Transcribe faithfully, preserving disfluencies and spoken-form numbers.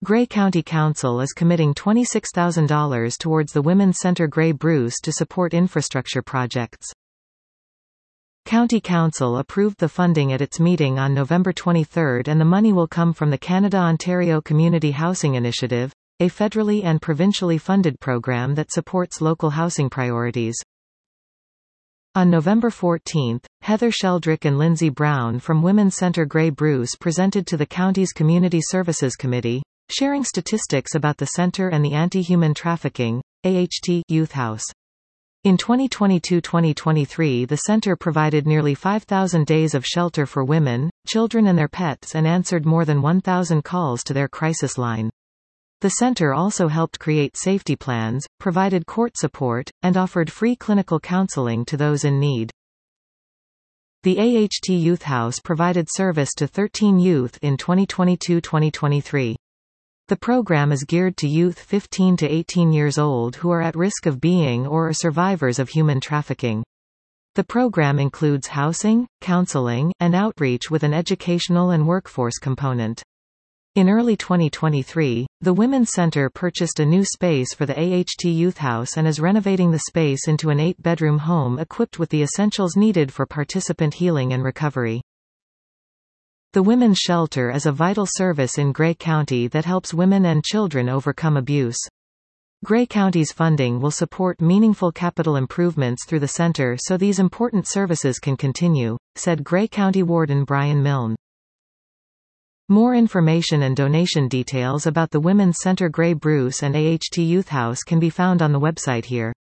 Gray County Council is committing twenty-six thousand dollars towards the Women's Center Gray Bruce to support infrastructure projects. County Council approved the funding at its meeting on November twenty-third, and the money will come from the Canada-Ontario Community Housing Initiative, a federally and provincially funded program that supports local housing priorities. On November fourteenth, Heather Sheldrick and Lindsay Brown from Women's Center Gray Bruce presented to the county's Community Services Committee, sharing statistics about the center and the Anti-Human Trafficking (A H T) Youth House. In twenty twenty-two to twenty twenty-three, the center provided nearly five thousand days of shelter for women, children and their pets, and answered more than one thousand calls to their crisis line. The center also helped create safety plans, provided court support, and offered free clinical counseling to those in need. The A H T Youth House provided service to thirteen youth in twenty twenty-two to twenty twenty-three. The program is geared to youth fifteen to eighteen years old who are at risk of being or are survivors of human trafficking. The program includes housing, counseling, and outreach with an educational and workforce component. In early twenty twenty-three, the Women's Center purchased a new space for the A H T Youth House and is renovating the space into an eight-bedroom home equipped with the essentials needed for participant healing and recovery. The Women's Shelter is a vital service in Gray County that helps women and children overcome abuse. Gray County's funding will support meaningful capital improvements through the center so these important services can continue, said Gray County Warden Brian Milne. More information and donation details about the Women's Center Gray Bruce and A H T Youth House can be found on the website here.